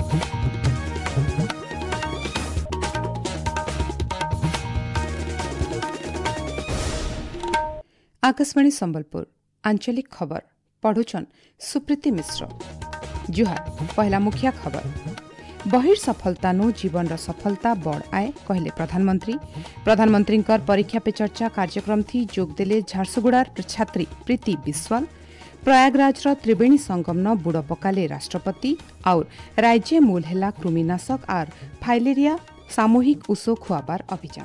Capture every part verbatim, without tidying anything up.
आकाशवाणी संबलपुर आंचलिक खबर पढ़ुछन सुप्रीति मिश्र। जुहार पहला मुखिया खबर बहिर सफलता नु जीवन सफलता बड़ आए कहले प्रधानमंत्री। प्रधानमंत्री परीक्षा पे चर्चा कार्यक्रम थी जोग देले झारसुगुड़ार छात्री प्रीति बिस्वाल। प्रयागराज त्रिवेणी संगम न बुड़ पकाले राष्ट्रपति और राज्य मूल हेला कृमिनाशक और फाइलेरिया सामूहिक उषो खुआबार अभियान।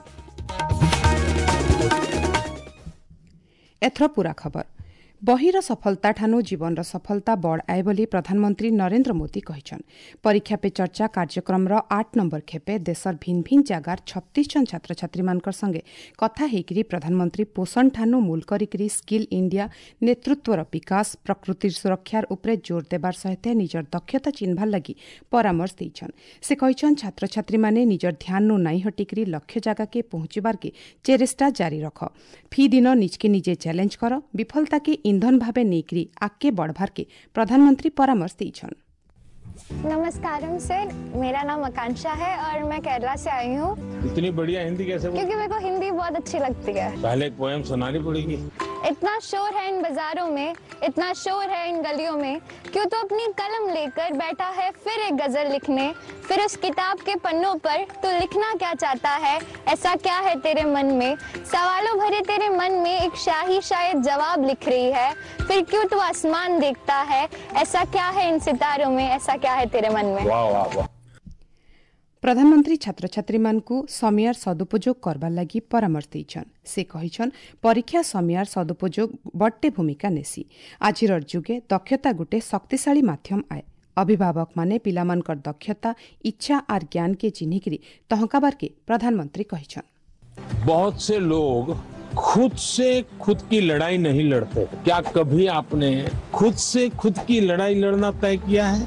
एथर पूरा खबर बहिर सफलता ठानु जीवन सफलता बड़ आए बोली प्रधानमंत्री नरेंद्र मोदी कहिछन। परीक्षा पे चर्चा कार्यक्रम रो आठ नंबर खेपे देशर भिन्न भिन्न जगार छत्तीस जन छात्र छात्री मानकर संगे कथा हेकरी प्रधानमंत्री पोषण ठानु मूल करिकरी स्किल इंडिया नेतृत्वर विकास प्रकृति सुरक्षार उपरे जोर देबार सहित निजर दक्षता चिन्हबार लगी परामर्श दैछन। से कहिछन छात्र छात्री माने निजर ध्यान नु नाई हटिकरी लक्ष्य जगह के पहुंचबार के चेष्टा जारी रख। फी दिन निजके निजे चैलेंज कर विफलता के ईंधन भावे नेकरी आगे बढ़वार के प्रधानमंत्री परामर्श दीछन। नमस्कारम सर, मेरा नाम आकांक्षा है और मैं केरला से आई हूँ। इतनी बढ़िया हिंदी कैसे बोल? क्योंकि मेरे को हिंदी बहुत अच्छी लगती है। पहले एक पोएम सुनानी पड़ेगी। इतना शोर है इन बाजारों में, इतना शोर है इन गलियों में, क्यों तो अपनी कलम लेकर बैठा है फिर एक गजल लिखने। फिर उस किताब के पन्नों पर तू लिखना क्या चाहता है, ऐसा क्या है तेरे मन में। सवालों भरे तेरे मन में एक शाही शायद जवाब लिख रही है। फिर क्यों तू आसमान देखता है, ऐसा क्या है इन सितारों में, ऐसा क्या है तेरे मन में। वाह वाह वाह। प्रधानमंत्री छात्र छात्री मानकु समियार सदुपयोग करबार लगी परामर्श दैछन। से कहिछन परीक्षा समियार सदुपयोग बट्टे भूमिका नेसी। आजिर जुगे दक्षता गुटे शक्तिशाली माध्यम आए। अभिभावक माने पिलामानकर दक्षता इच्छा और ज्ञान के चिन्हिकरी तहकाबार के प्रधानमंत्री कहिछन। बहुत से लोग खुद से खुद की लड़ाई नहीं लड़ते। क्या कभी आपने खुद से खुद की लड़ाई लड़ना तय किया है?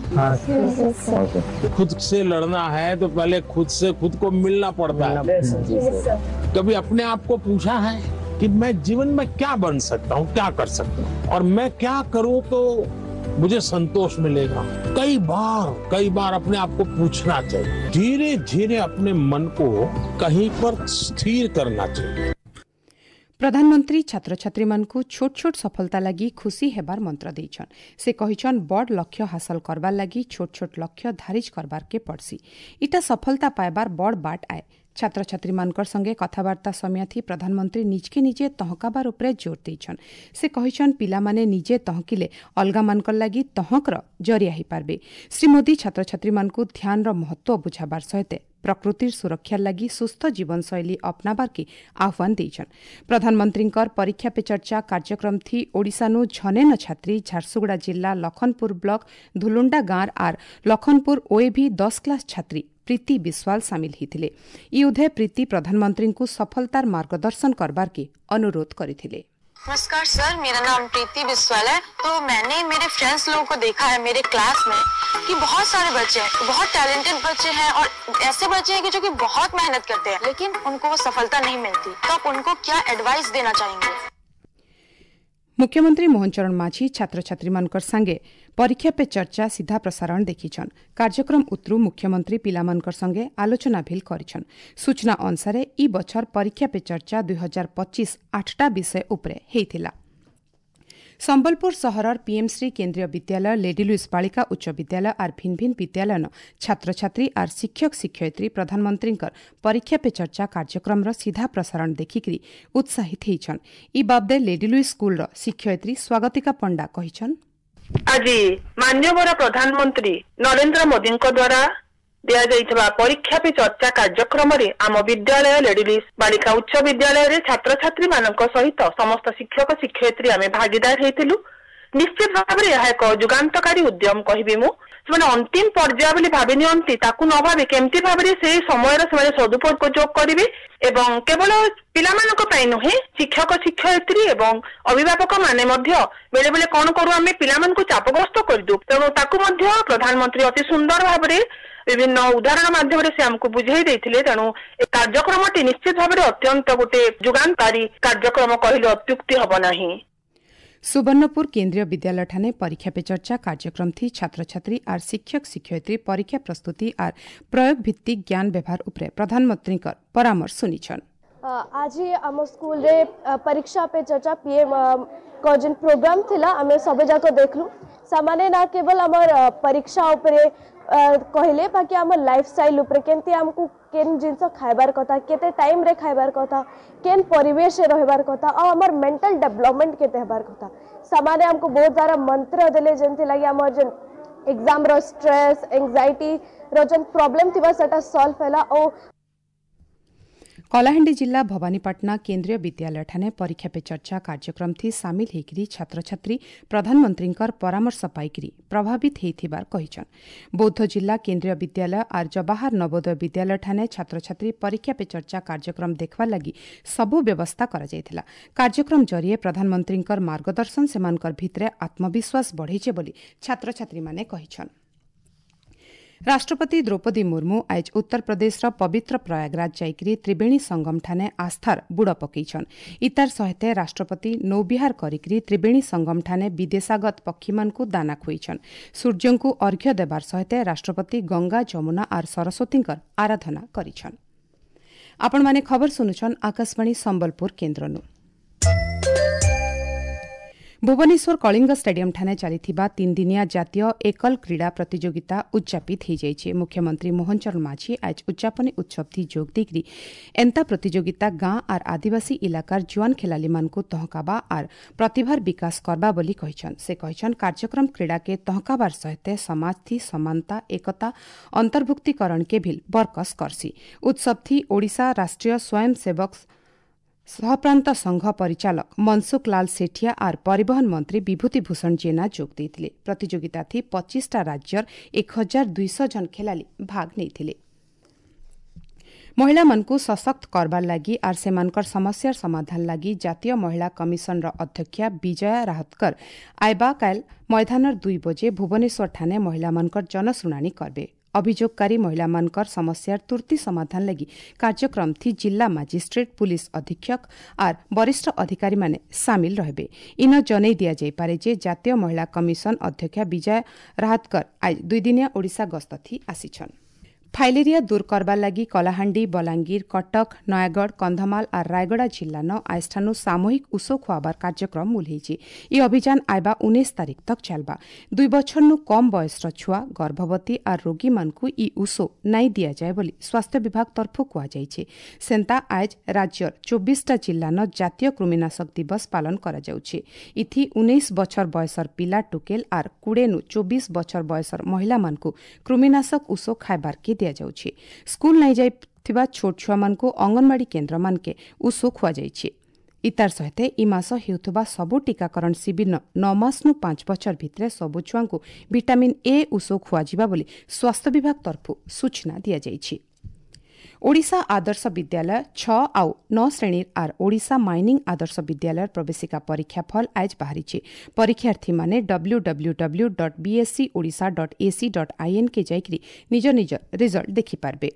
हाँ। खुद से लड़ना है तो पहले खुद से खुद को मिलना पड़ता है। कभी अपने आप को पूछा है कि मैं जीवन में क्या बन सकता हूँ, क्या कर सकता हूँ और मैं क्या करूँ तो मुझे संतोष मिलेगा? कई बार कई बार अपने आप को पूछना चाहिए। धीरे धीरे अपने मन को कहीं पर स्थिर करना चाहिए। प्रधानमंत्री छात्र छात्री मानकु छोट छोट सफलता लगी खुशी हेबार मंत्र देछन। से कहिछन बड़ लक्ष्य हासिल करबार लगी छोट छोट लक्ष्य धारिज करबार के पड़सी। इटा सफलता पाइबार बड़ बाट आए। छात्र छात्री मानकर संगे कथबार्ता समय थी प्रधानमंत्री निजके निजे तहकाबार उपरे जोर देछन। से कहिछन पिला माने निजे तहकिले अलगा मानकर लगी तहकर जरिया ही पारबे। श्री मोदी छात्र छात्री मानकु ध्यान रो महत्व बुझाबार सहित प्रकृतिर सुरक्षा लगी सुस्थ जीवनशैली अपनाबार के आह्वान देछन। प्रधानमंत्री परीक्षा पे चर्चा कार्यक्रम थी ओडिशानु झनेन छात्री झारसुगुड़ा जिला लखनपुर ब्लॉक धुलुंडा गांव और लखनपुर ओएभी दस क्लास छात्री प्रीति बिस्वाल सामिल हिथिले। युद्धे प्रीति प्रधानमंत्री को सफलतार मार्गदर्शन करबार के अनुरोध करिथिले। नमस्कार सर, मेरा नाम प्रीति बिस्वाल है। तो मैंने मेरे फ्रेंड्स लोगों को देखा है मेरे क्लास में कि बहुत सारे बच्चे हैं, बहुत टैलेंटेड बच्चे हैं और ऐसे बच्चे हैं कि जो कि बहुत मेहनत करते हैं लेकिन उनको वो सफलता नहीं मिलती। तो आप उनको क्या एडवाइस देना चाहेंगे? मुख्यमंत्री मोहन चरण माझी छात्र छात्री मानकर संगे परीक्षा पे चर्चा सीधा प्रसारण देखिछन। कार्यक्रम उत्रु मुख्यमंत्री पिलामानकर संगे आलोचना भी करिछन। सूचना अनुसार ई बछर परीक्षा पे चर्चा दुई हजार पच्चीस आठटा विषय उपरे हेइथिला। संबलपुर सहरर पीएमश्री केन्द्रीय विद्यालय लेडी लुइस बालिका उच्च विद्यालय और भिन्न भिन्न विद्यालय छात्र छात्री और शिक्षक शिक्षयित्री प्रधानमंत्री परीक्षा पे चर्चा कार्यक्रम सीधा प्रसारण देखिकी उत्साहित होइछन। ई बाबदे लेडी लुइस स्कूल शिक्षयित्री स्वागतिका पंडा कहिछन। आज माननीय प्रधानमंत्री नरेंद्र मोदी द्वारा दिया जाइछबा परीक्षा पे चर्चा कार्यक्रम रे आम विद्यालय लेडी लुइस बालिका उच्च विद्यालय रे छात्र छात्री मानक सहित समस्त शिक्षक शिक्षयित्री आमे भागीदार हेतिलु। निश्चित भाव में यह एक जुगान्तकारी उद्यम कहबी मु। से अंतिम पर्याय बोली भावी नियंती ताकू न भावे केमती भाव में से समय से सदुपयोग करेंगे एवं केवल पिलामानक पई नुहे शिक्षक शिक्षयित्री एवं अभिभावक माने मध्य बेले बेले कौन करू आमे पिलामानकु चापग्रस्त करदु। तेणु ताकू मध्य प्रधानमंत्री अति सुंदर भाव में विभिन्न उदाहरण माध्यम से हमको बुझाई देथिले। तेणु कार्यक्रमटी निश्चित भाव में अत्यंत गोटे जुगानकारी कार्यक्रम कहले अत्युक्ति हब नाही। सुवर्णपुर केन्द्रीय विद्यालय ठाने परीक्षा पे चर्चा कार्यक्रम थी छात्र छात्री आर शिक्षक शिक्षयित्री परीक्षा प्रस्तुति आर प्रयोग भित्तिक ज्ञान व्यवहार उपरे प्रधानमंत्री परामर्श सुनिछन। आज आम स्कूल रे परीक्षा पे चर्चा पीएम को जिन प्रोग्राम थिला आमे सबे जाको देखलु सामान्य ना केवल हमर परीक्षा उपरे कहले बाकी आम लाइफस्टाइल उपरे केनती हमकु केन जिनस खाइबार कथा केते टाइम रे खाइबार कथा केन परिवेश रे रहबार कथा और हमर मेंटल डेवलपमेंट केते हेबार कथा सामान्य हमको बहुत सारा मंत्र देले जेंति लागि हमर जन एग्जाम रो स्ट्रेस एंजाइटी रो जन प्रॉब्लम थिबा सेटा सॉल्व हैला ओ कलाहांडी जिला भवानीपाटना केन्द्रीय विद्यालय ठाने परीक्षा पे चर्चा कार्यक्रम थी सामिल हेकरी छात्र छात्री प्रधानमंत्री परामर्श पाइकरी प्रभावित हेथिबार कहिछन। बौद्ध जिला केन्द्रीय विद्यालय आर जवाहर नवोदय विद्यालय ठाने छात्र छात्री परीक्षा पे चर्चा कार्यक्रम देखवा लगी सबु व्यवस्था करा जायथिला। कार्यक्रम जरिए प्रधानमंत्री मार्गदर्शन सेमानकर भितरे आत्मविश्वास बढ़ेछे बोली छात्र छात्री माने कहिछन। राष्ट्रपति द्रौपदी मुर्मू आज उत्तर प्रदेश पवित्र प्रयागराज जाइकरी त्रिवेणी संगम ठाने आस्थार बुड़ पकईछन। इतार सहित राष्ट्रपति नौबिहार करिकरी त्रिवेणी संगम ठाने विदेशागत पक्षीमानकु दाना खुईछन। सूर्यंकु अर्घ्य देवार सहित राष्ट्रपति गंगा जमुना आर सरस्वतींकर आराधना करिछन। आपण माने खबर सुनुछन आकाशवाणी संबलपुर केन्द्रनु। भुवनेश्वर कलिंग स्टेडियम ठाने चलिथिबा तीन दिनिया जातीय एकल क्रीड़ा प्रतियोगिता उद्यापित हो जाइछे। मुख्यमंत्री मोहन चरण माझी आज उद्यापनी उत्सव थी जोग देकरी एंता प्रतियोगिता गां आर आदिवासी इलाकार जुआन खेलाली मानकु तहकाबा आर प्रतिभार विकास करबा बोली कहिछन। से कहिछन कार्यक्रम क्रीड़ा के तहकाबार सहित समाज थी समानता एकता अंतर्भुक्तिकरण के भी बरकस करसी। उत्सव थी ओडिशा राष्ट्रीय स्वयंसेवक सहप्रांत संघ परिचालक मनसुख लाल सेठिया आर परिवहन मंत्री विभूति भूषण जेना जोग देथिले। प्रतियोगिता थी पच्चीसटा राज्यर एक हजार दुईश जन खेलाली भाग नेथिले। महिला मानकु सशक्त करबार लागि आर सेमानकर समस्यार समाधान लागि जातीय महिला कमिशन र अध्यक्षा विजया राहतकर आइबा काल मैदानर दुई बजे भुवनेश्वर ठाने महिला मानकर जनशुनानी करबे। अभियोगकारी महिला मानकर समस्यार तुर्ती समाधान लगी कार्यक्रम थी जिला मजिस्ट्रेट पुलिस अधीक्षक आर वरिष्ठ अधिकारी माने सामिल रहबे। इन जनै दिया जाय पारे जे जातीय महिला कमिशन अध्यक्षा विजय राहतकर आज दुई दिनिया ओडिशा गस्त थी आसिछन। फाइलेरिया दूर करबा लगी कलाहांडी बलांगीर कटक नयागढ़ कंधमाल और रायगड़ा जिला न आजठानु सामूहिक उषो खुआबार कार्यक्रम मुलहेछि। यह अभियान आइबा उन्नीस तारिख तक चलबा। दुई बछरनु कम बयसर छुआ गर्भवती और रोगी मानकु ई उषो नाई दिया जाय बोली स्वास्थ्य विभाग तरफु कुआ जाइछे। सेंता आज राज्यर चौबीसटा जिला न जातीय कृमिनाशक दिवस पालन करा जाउछे। इथि उन्नीस बछर बयसर पिला टुकेल और कुड़ेनु चौबीस बछर बयसर महिला मानकु कृमिनाशक उषो खाइबार के दिया जाउछे। स्कूल नहीं जाइथिबा छोट छुआ मानकु अंगनवाड़ी केन्द्र मानके उषो खुआ जाइछे। इतार सहित इ मास हेउथबा सबु टीकाकरण शिविर नौ मासनु पांच बछर भितरे सबु छुआंकु विटामिन ए उषो खुआ जिबा बोली स्वास्थ्य विभाग तरफु सूचना दिया जाइछे। ओडिशा आदर्श विद्यालय छ आउ नौ श्रेणी आर ओडिशा माइनिंग आदर्श विद्यालय प्रवेशिका परीक्षा फल आज बाहरी। परीक्षार्थी माने W W W dot BSC Odisha dot AC dot IN के जाइकरी निज निज रिजल्ट देखि पारबे।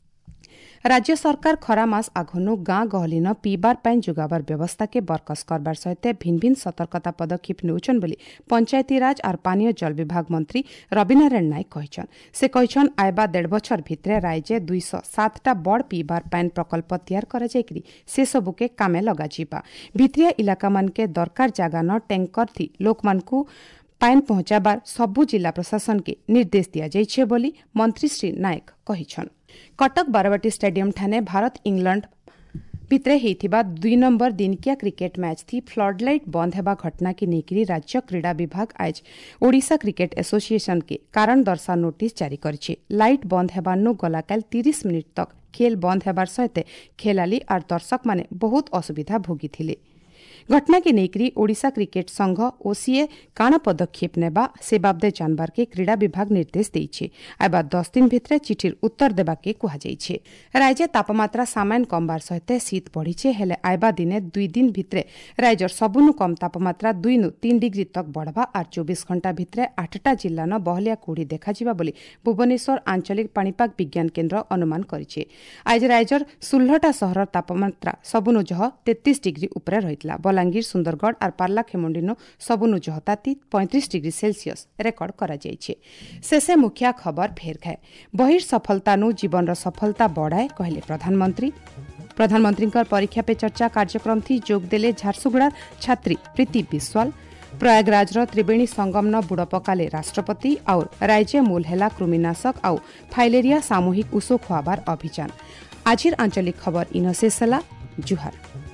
राज्य सरकार खरा मास आघनु गाँ गहलिन पीबार पानी जोगाबार व्यवस्था के बरकस करबार सहित भिन्न भिन्न सतर्कता पदक्षेप नेउछन बोली पंचायती राज और पानीय जल विभाग मंत्री रविनारायण नायक कहिछन। से कहिछन आइबा डेढ़ बछर भितरे राज्य दुईश सातटा बड़ पीबार पानी प्रकल्प तैयार करा जाइकरी से सबु के कामे लगा जिबा। भित्रिया इलाका मान के दरकार जागा न टैंकर थी लोक मानकु पानी पहुंचाबार सबु जिला प्रशासन के निर्देश दिया जाइछे बोली मंत्री श्री नायक कहिछन। कटक बारवाटी स्टेडियम ठाने भारत इंग्लैंड भितरे हेइथिबा दुई नंबर दिनकिया क्रिकेट मैच थी फ्लडलाइट बंद हेबा घटना की नेकरी राज्य क्रीड़ा विभाग आज ओडिशा क्रिकेट एसोसिएशन के कारण दर्शा नोटिस जारी करिछे। लाइट बंद हेबानु गलाकाल तीस मिनिट तक खेल बंद हेबार सहित खेलाली और दर्शक माने बहुत असुविधा भोगिथिले। घटना के नेकरी ओडिशा क्रिकेट संघ ओसीए काण पदक्षेप नेबा से बाबदे जानबार के क्रीड़ा विभाग निर्देश देइछे। आइबा दस दिन भितरे चिठिर उत्तर देबा के कुहा जाइछे। राज्य तापमात्रा सामान्य कमबार सहित शीत बढ़िछे हेले आइबा दिने दुई दिन भितरे राज्यर सबुनु कम तापमात्रा दुई नु तीन डिग्री तक बढ़बा और चौबीस घंटा भितरे आठटा जिला न बहलिया कुड़ी देखाजिबा बोली भुवनेश्वर आंचलिक पाणीपाग विज्ञान केन्द्र अनुमान करिछे। आज राज्यर षोलटा सहर तापमात्रा सबुनु जह तेतीस डिग्री उपरे रहितला। बलांगीर सुंदरगढ़ और पार्ला खेमुंडी सबुनु जहताती पैंतीस डिग्री सेल्सियस रेकर्ड करा जाइछे। शेषे मुखिया खबर फेर खाए बहिर सफलता जीवन सफलता बढ़ाए कहले प्रधानमंत्री। प्रधानमंत्री परीक्षा पे चर्चा कार्यक्रम थी जोग देले झारसुगुड़ा छात्री प्रीति विश्वाल। प्रयागराज त्रिवेणी संगम न बुड़ पकाले राष्ट्रपति और राज्य मूल हेला कृमिनाशक आउ फाइलेरिया सामूहिक उषो खुआबार अभियान। आजिर आंचलिक खबर इन शेष जुहार।